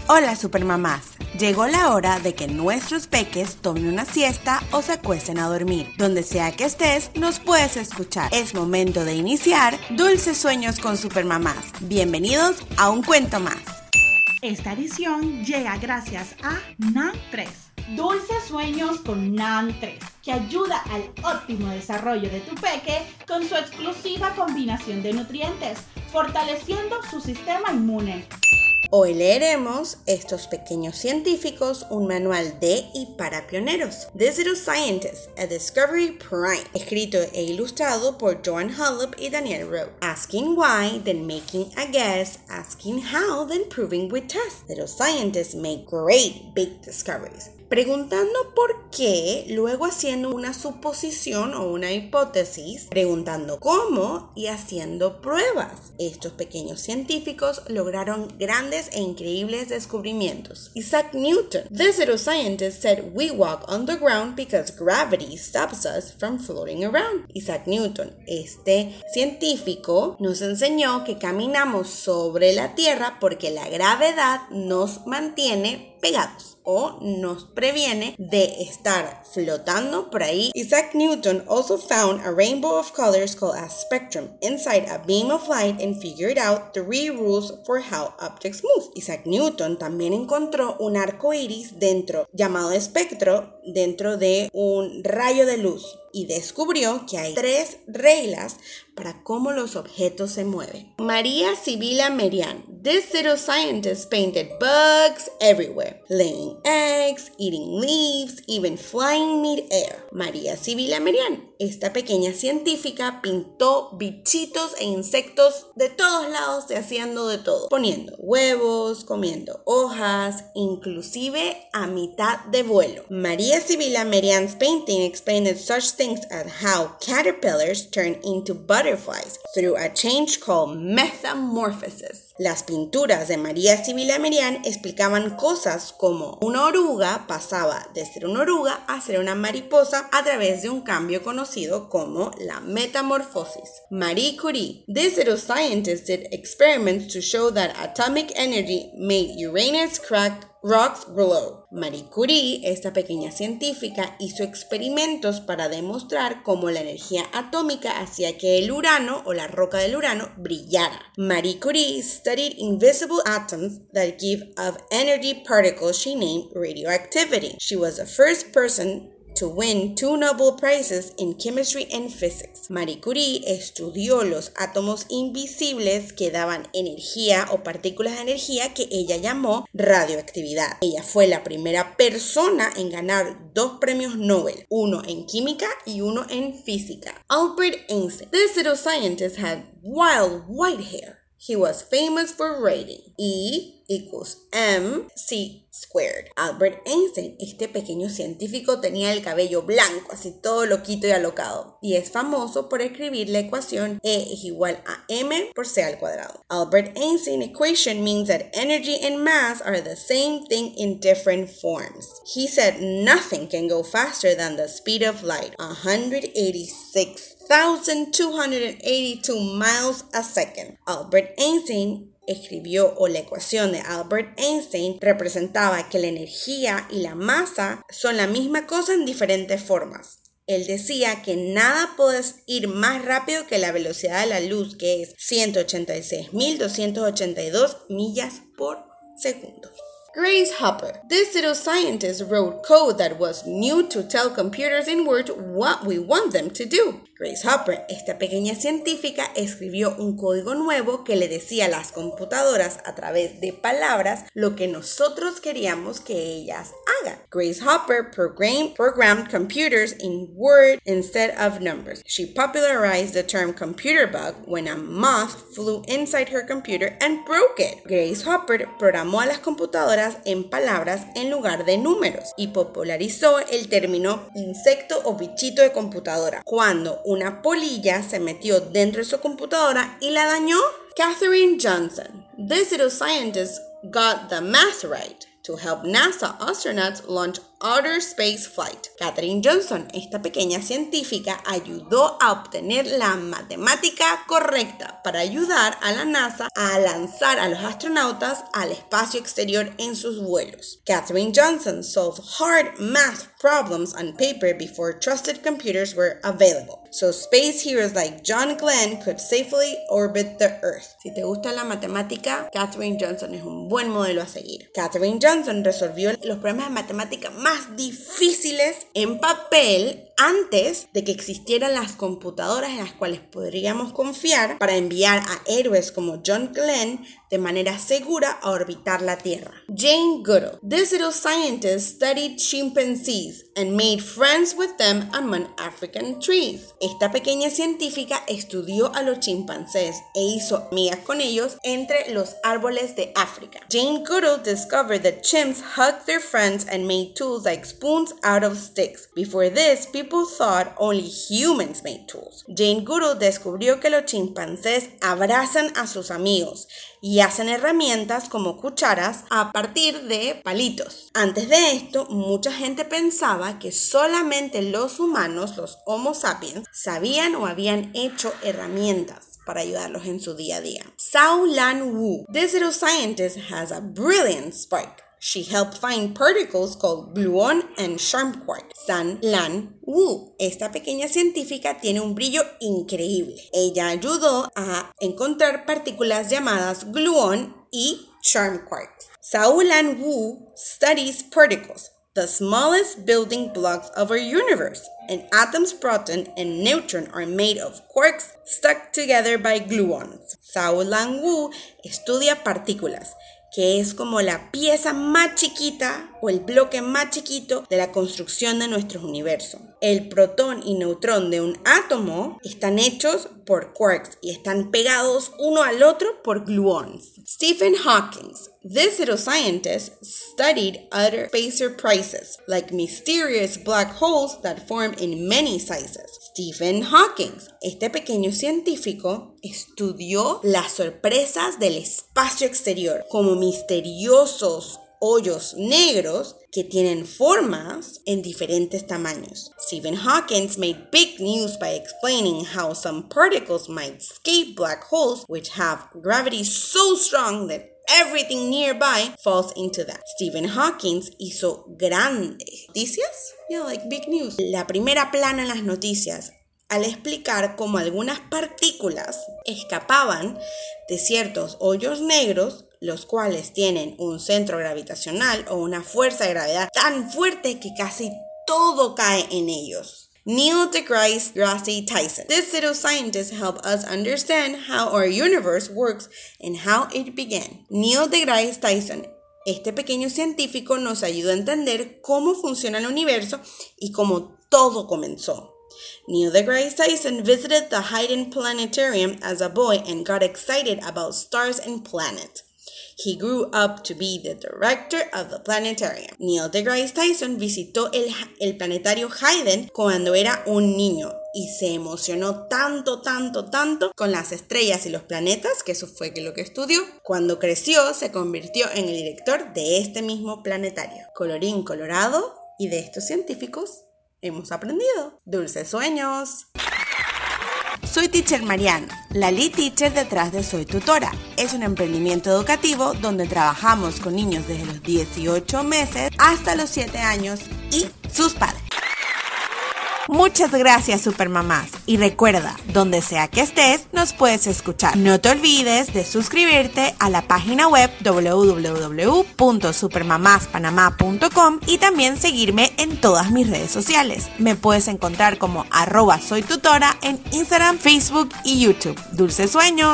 Hola supermamás, llegó la hora de que nuestros peques tomen una siesta o se acuesten a dormir. Donde sea que estés, nos puedes escuchar. Es momento de iniciar Dulces Sueños con Supermamás. Bienvenidos a un cuento más. Esta edición llega gracias a NAN3. Dulces Sueños con NAN3, que ayuda al óptimo desarrollo de tu peque con su exclusiva combinación de nutrientes, fortaleciendo su sistema inmune. Hoy leeremos Estos pequeños científicos, un manual de y para pioneros. These Little Scientists, a Discovery Prime, escrito e ilustrado por Joan Hullop y Daniel Rowe. Asking why, then making a guess, asking how, then proving with tests. Little scientists make great big discoveries. Preguntando por qué, luego haciendo una suposición o una hipótesis, preguntando cómo y haciendo pruebas. Estos pequeños científicos lograron grandes e increíbles descubrimientos. Isaac Newton. This little scientist said we walk on the ground because gravity stops us from floating around. Isaac Newton, este científico, nos enseñó que caminamos sobre la tierra porque la gravedad nos mantiene pegados o nos previene de estar flotando por ahí. Isaac Newton also found a rainbow of colors called a spectrum inside a beam of light and figured out 3 rules for how objects move. Isaac Newton también encontró un arco iris llamado espectro dentro de un rayo de luz y descubrió que hay 3 reglas para cómo los objetos se mueven. María Sibila Merian. This little scientist painted bugs everywhere, laying eggs, eating leaves, even flying mid-air. María Sibila Merian. Esta pequeña científica pintó bichitos e insectos de todos lados, haciendo de todo, poniendo huevos, comiendo hojas, inclusive a mitad de vuelo. María Sibila Merian's painting explained such things as how caterpillars turn into butterflies through a change called metamorphosis. Las pinturas de María Sibila Merian explicaban cosas como una oruga pasaba de ser una oruga a ser una mariposa a través de un cambio conocido como la metamorfosis. Marie Curie. This little scientist did experiments to show that atomic energy made Uranus crack rocks glow. Marie Curie, esta pequeña científica, hizo experimentos para demostrar cómo la energía atómica hacía que el Urano o la roca del Urano brillara. Marie Curie studied invisible atoms that give off energy particles she named radioactivity. She was the first person to win 2 Nobel Prizes in Chemistry and Physics. Marie Curie estudió los átomos invisibles que daban energía o partículas de energía que ella llamó radioactividad. Ella fue la primera persona en ganar 2 premios Nobel, uno en química y uno en física. Albert Einstein. This little scientist had wild white hair. He was famous for writing E = mc². Albert Einstein, este pequeño científico, tenía el cabello blanco, así todo loquito y alocado, y es famoso por escribir la ecuación E = mc². Albert Einstein equation means that energy and mass are the same thing in different forms. He said nothing can go faster than the speed of light, 186,282 miles a second. Albert Einstein escribió, o la ecuación de Albert Einstein representaba que la energía y la masa son la misma cosa en diferentes formas. Él decía que nada puede ir más rápido que la velocidad de la luz, que es 186.282 millas por segundo. Grace Hopper. This little scientist wrote code that was new to tell computers in Word what we want them to do. Grace Hopper, esta pequeña científica, escribió un código nuevo que le decía a las computadoras a través de palabras lo que nosotros queríamos que ellas hagan. Grace Hopper programmed computers in Word instead of numbers. She popularized the term computer bug when a moth flew inside her computer and broke it. Grace Hopper programó a las computadoras en palabras en lugar de números y popularizó el término insecto o bichito de computadora cuando una polilla se metió dentro de su computadora y la dañó. Katherine Johnson. This little scientist got the math right to help NASA astronauts launch outer space flight. Katherine Johnson, esta pequeña científica, ayudó a obtener la matemática correcta para ayudar a la NASA a lanzar a los astronautas al espacio exterior en sus vuelos. Katherine Johnson solved hard math problems on paper before trusted computers were available, so space heroes like John Glenn could safely orbit the Earth. Si te gusta la matemática, Katherine Johnson es un buen modelo a seguir. Katherine Johnson resolvió los problemas de matemática más difíciles en papel antes de que existieran las computadoras en las cuales podríamos confiar para enviar a héroes como John Glenn de manera segura a orbitar la Tierra. Jane Goodall. This little scientist studied chimpanzees and made friends with them among African trees. Esta pequeña científica estudió a los chimpancés e hizo amigas con ellos entre los árboles de África. Jane Goodall discovered that chimps hugged their friends and made tools like spoons out of sticks. Before this, people thought only humans made tools. Jane Goodall descubrió que los chimpancés abrazan a sus amigos y hacen herramientas como cucharas a partir de palitos. Antes de esto, mucha gente pensaba que solamente los humanos, los Homo sapiens, sabían o habían hecho herramientas para ayudarlos en su día a día. Zhao Lan Wu. This little scientist has a brilliant spark. She helped find particles called gluon and charm quark. Zhao Lan Wu. Esta pequeña científica tiene un brillo increíble. Ella ayudó a encontrar partículas llamadas gluon y charm quark. Zhao Lan Wu studies particles, the smallest building blocks of our universe. And atoms, proton and neutron are made of quarks stuck together by gluons. Zhao Lan Wu estudia partículas, que es como la pieza más chiquita o el bloque más chiquito de la construcción de nuestro universo. El protón y neutrón de un átomo están hechos por quarks y están pegados uno al otro por gluons. Stephen Hawking. This little scientist studied other space surprises, like mysterious black holes that form in many sizes. Stephen Hawking, este pequeño científico, estudió las sorpresas del espacio exterior, como misteriosos hoyos negros que tienen formas en diferentes tamaños. Stephen Hawking made big news by explaining how some particles might escape black holes, which have gravity so strong that everything nearby falls into that. Stephen Hawking hizo grandes noticias, like big news. La primera plana en las noticias al explicar cómo algunas partículas escapaban de ciertos hoyos negros, los cuales tienen un centro gravitacional o una fuerza de gravedad tan fuerte que casi todo cae en ellos. Neil deGrasse Tyson. This little scientist helped us understand how our universe works and how it began. Neil deGrasse Tyson, este pequeño científico, nos ayudó a entender cómo funciona el universo y cómo todo comenzó. Neil deGrasse Tyson visited the Hayden Planetarium as a boy and got excited about stars and planets. He grew up to be the director of the planetarium. Neil deGrasse Tyson visitó el planetario Hayden cuando era un niño y se emocionó tanto con las estrellas y los planetas, que eso fue lo que estudió. Cuando creció, se convirtió en el director de este mismo planetario. Colorín colorado, y de estos científicos hemos aprendido. ¡Dulces sueños! Soy Teacher Mariana, la lead teacher detrás de Soy Tutora. Es un emprendimiento educativo donde trabajamos con niños desde los 18 meses hasta los 7 años y sus padres. Muchas gracias, supermamás. Y recuerda, donde sea que estés, nos puedes escuchar. No te olvides de suscribirte a la página web www.supermamaspanamá.com y también seguirme en todas mis redes sociales. Me puedes encontrar como @soytutora en Instagram, Facebook y YouTube. ¡Dulces sueños!